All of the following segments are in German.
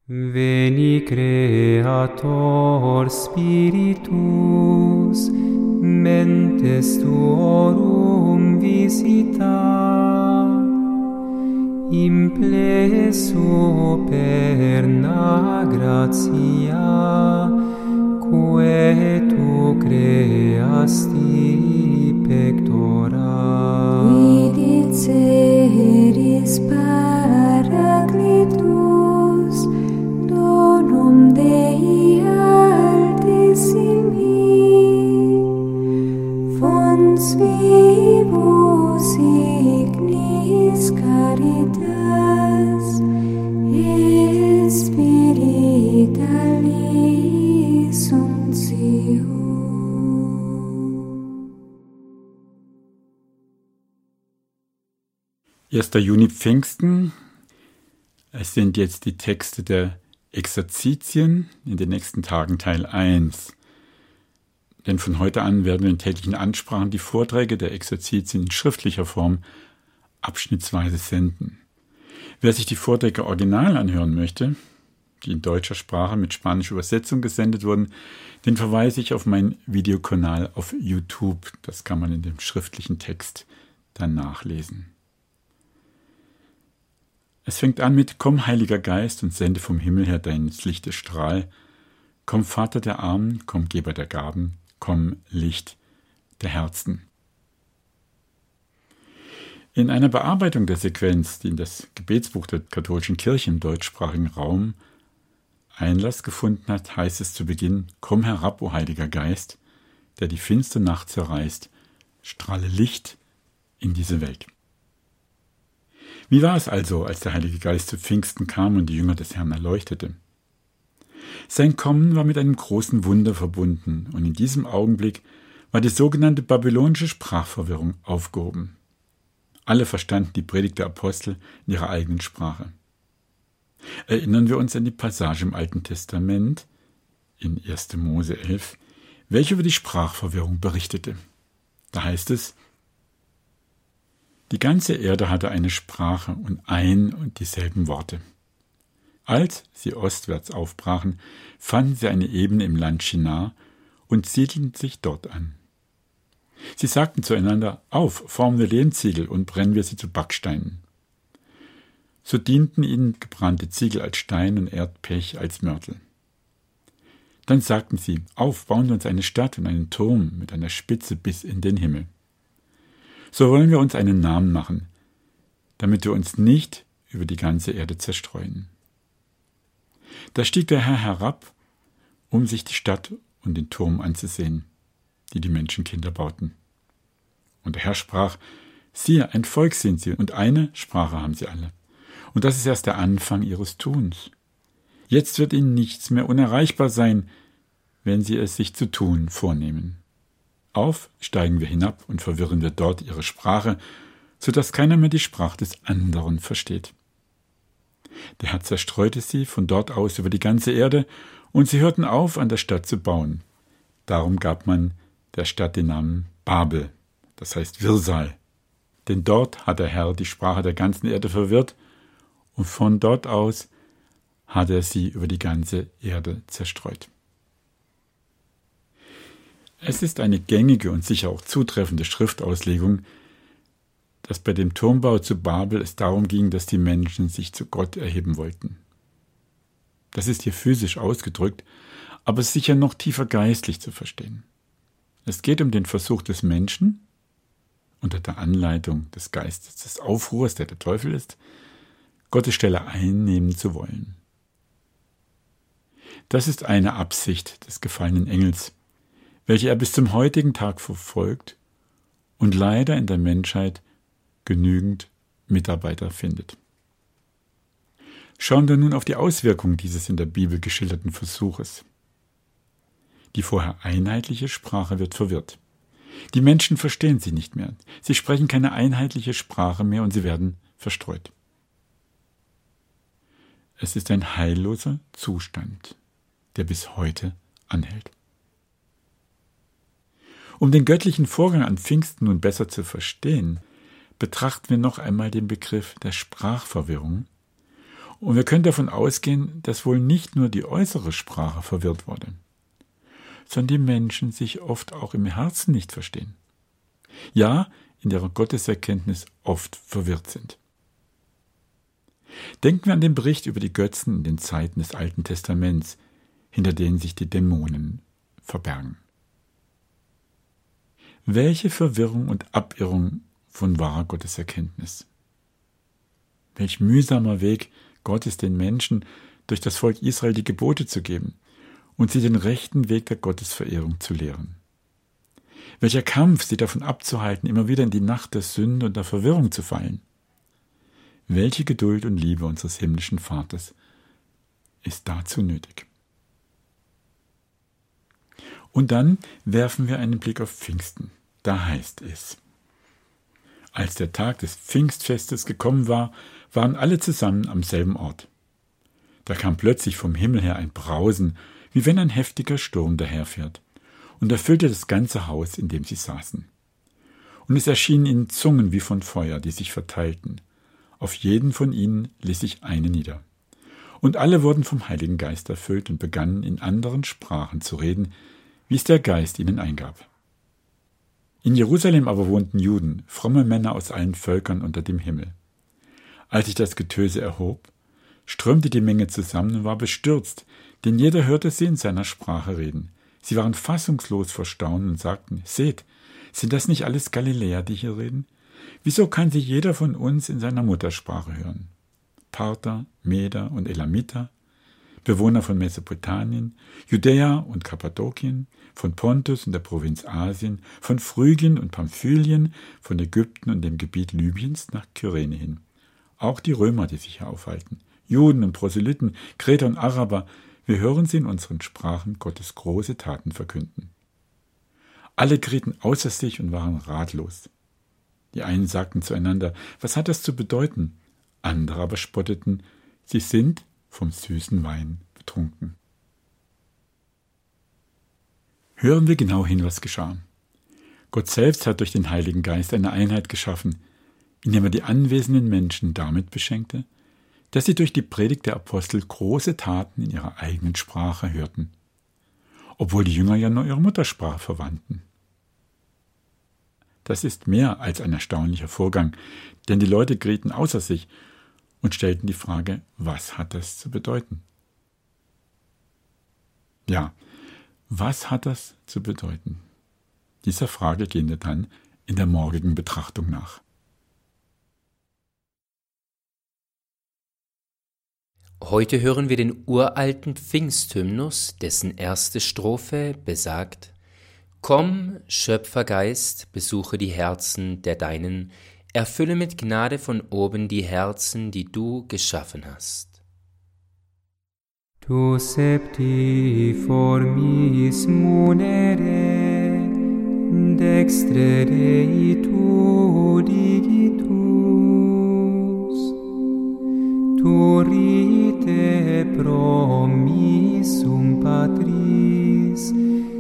Veni Creator Spiritus, mentes tuorum visita, implesso perna gratia, quae tu creasti pectora. Vidit seris Paraclitus, donum Dei altissimi, fons vivus ignis caritas, et spiritualis unctio. 1. Juni Pfingsten. Es sind jetzt die Texte der Exerzitien, in den nächsten Tagen Teil 1. Denn von heute an werden wir in täglichen Ansprachen die Vorträge der Exerzitien in schriftlicher Form abschnittsweise senden. Wer sich die Vorträge original anhören möchte, die in deutscher Sprache mit spanischer Übersetzung gesendet wurden, den verweise ich auf meinen Videokanal auf YouTube. Das kann man in dem schriftlichen Text dann nachlesen. Es fängt an mit: Komm, Heiliger Geist, und sende vom Himmel her deines Lichtes Strahl. Komm, Vater der Armen, komm, Geber der Gaben, komm, Licht der Herzen. In einer Bearbeitung der Sequenz, die in das Gebetsbuch der katholischen Kirche im deutschsprachigen Raum Einlass gefunden hat, heißt es zu Beginn: Komm herab, o Heiliger Geist, der die finstere Nacht zerreißt, strahle Licht in diese Welt. Wie war es also, als der Heilige Geist zu Pfingsten kam und die Jünger des Herrn erleuchtete? Sein Kommen war mit einem großen Wunder verbunden, und in diesem Augenblick war die sogenannte babylonische Sprachverwirrung aufgehoben. Alle verstanden die Predigt der Apostel in ihrer eigenen Sprache. Erinnern wir uns an die Passage im Alten Testament, in 1. Mose 11, welche über die Sprachverwirrung berichtete. Da heißt es: Die ganze Erde hatte eine Sprache und ein und dieselben Worte. Als sie ostwärts aufbrachen, fanden sie eine Ebene im Land Shinar und siedelten sich dort an. Sie sagten zueinander: Auf, formen wir Lehmziegel und brennen wir sie zu Backsteinen. So dienten ihnen gebrannte Ziegel als Stein und Erdpech als Mörtel. Dann sagten sie: Auf, bauen wir uns eine Stadt und einen Turm mit einer Spitze bis in den Himmel. So wollen wir uns einen Namen machen, damit wir uns nicht über die ganze Erde zerstreuen. Da stieg der Herr herab, um sich die Stadt und den Turm anzusehen, die die Menschenkinder bauten. Und der Herr sprach: Siehe, ein Volk sind sie, und eine Sprache haben sie alle. Und das ist erst der Anfang ihres Tuns. Jetzt wird ihnen nichts mehr unerreichbar sein, wenn sie es sich zu tun vornehmen. Auf, steigen wir hinab und verwirren wir dort ihre Sprache, sodass keiner mehr die Sprache des anderen versteht. Der Herr zerstreute sie von dort aus über die ganze Erde, und sie hörten auf, an der Stadt zu bauen. Darum gab man der Stadt den Namen Babel, das heißt Wirrsal. Denn dort hat der Herr die Sprache der ganzen Erde verwirrt, und von dort aus hat er sie über die ganze Erde zerstreut. Es ist eine gängige und sicher auch zutreffende Schriftauslegung, dass bei dem Turmbau zu Babel es darum ging, dass die Menschen sich zu Gott erheben wollten. Das ist hier physisch ausgedrückt, aber sicher noch tiefer geistlich zu verstehen. Es geht um den Versuch des Menschen, unter der Anleitung des Geistes des Aufruhrs, der Teufel ist, Gottes Stelle einnehmen zu wollen. Das ist eine Absicht des gefallenen Engels, welche er bis zum heutigen Tag verfolgt und leider in der Menschheit genügend Mitarbeiter findet. Schauen wir nun auf die Auswirkungen dieses in der Bibel geschilderten Versuches. Die vorher einheitliche Sprache wird verwirrt. Die Menschen verstehen sie nicht mehr. Sie sprechen keine einheitliche Sprache mehr und sie werden verstreut. Es ist ein heilloser Zustand, der bis heute anhält. Um den göttlichen Vorgang an Pfingsten nun besser zu verstehen, betrachten wir noch einmal den Begriff der Sprachverwirrung Und wir können davon ausgehen, dass wohl nicht nur die äußere Sprache verwirrt wurde, sondern die Menschen sich oft auch im Herzen nicht verstehen. Ja, in ihrer Gotteserkenntnis oft verwirrt sind. Denken wir an den Bericht über die Götzen in den Zeiten des Alten Testaments, hinter denen sich die Dämonen verbergen. Welche Verwirrung und Abirrung von wahrer Gotteserkenntnis. Welch mühsamer Weg Gottes den Menschen durch das Volk Israel die Gebote zu geben und sie den rechten Weg der Gottesverehrung zu lehren. Welcher Kampf, sie davon abzuhalten, immer wieder in die Nacht der Sünde und der Verwirrung zu fallen. Welche Geduld und Liebe unseres himmlischen Vaters ist dazu nötig. Und dann werfen wir einen Blick auf Pfingsten. Da heißt es: Als der Tag des Pfingstfestes gekommen war, waren alle zusammen am selben Ort. Da kam plötzlich vom Himmel her ein Brausen, wie wenn ein heftiger Sturm daherfährt, und erfüllte das ganze Haus, in dem sie saßen. Und es erschienen ihnen Zungen wie von Feuer, die sich verteilten. Auf jeden von ihnen ließ sich eine nieder. Und alle wurden vom Heiligen Geist erfüllt und begannen in anderen Sprachen zu reden, wie es der Geist ihnen eingab. In Jerusalem aber wohnten Juden, fromme Männer aus allen Völkern unter dem Himmel. Als sich das Getöse erhob, strömte die Menge zusammen und war bestürzt, denn jeder hörte sie in seiner Sprache reden. Sie waren fassungslos vor Staunen und sagten: Seht, sind das nicht alles Galiläer, die hier reden? Wieso kann sie jeder von uns in seiner Muttersprache hören? Parther, Meder und Elamiter, Bewohner von Mesopotamien, Judäa und Kappadokien, von Pontus und der Provinz Asien, von Phrygien und Pamphylien, von Ägypten und dem Gebiet Libyens nach Kyrene hin. Auch die Römer, die sich hier aufhalten, Juden und Proselyten, Kreter und Araber, wir hören sie in unseren Sprachen Gottes große Taten verkünden. Alle gerieten außer sich und waren ratlos. Die einen sagten zueinander: Was hat das zu bedeuten? Andere aber spotteten: Sie sind vom süßen Wein betrunken. Hören wir genau hin, was geschah. Gott selbst hat durch den Heiligen Geist eine Einheit geschaffen, indem er die anwesenden Menschen damit beschenkte, dass sie durch die Predigt der Apostel große Taten in ihrer eigenen Sprache hörten, obwohl die Jünger ja nur ihre Muttersprache verwandten. Das ist mehr als ein erstaunlicher Vorgang, denn die Leute gerieten außer sich und stellten die Frage: Was hat das zu bedeuten? Ja, was hat das zu bedeuten? Dieser Frage gehen wir dann in der morgigen Betrachtung nach. Heute hören wir den uralten Pfingsthymnus, dessen erste Strophe besagt: Komm, Schöpfergeist, besuche die Herzen der Deinen, erfülle mit Gnade von oben die Herzen, die du geschaffen hast. Tu septi formis munere, dextre Dei tu digitus, tu rite promissum Patris,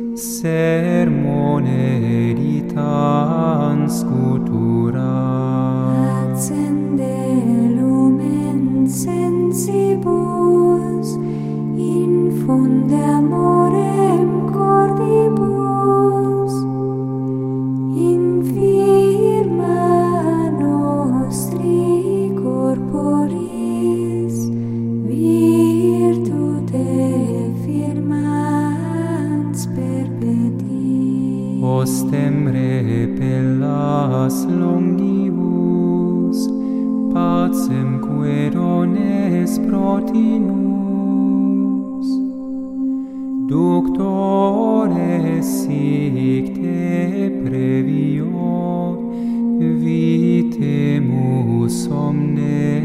sermone ditans scutura. Accende lumen sensibus, infunde amorem cordibus, infirma nostri corporis, virtute firmans perpeti. Ostem repellas longibus, pacem querones protinus, ductores sic te previo, vitemus omnes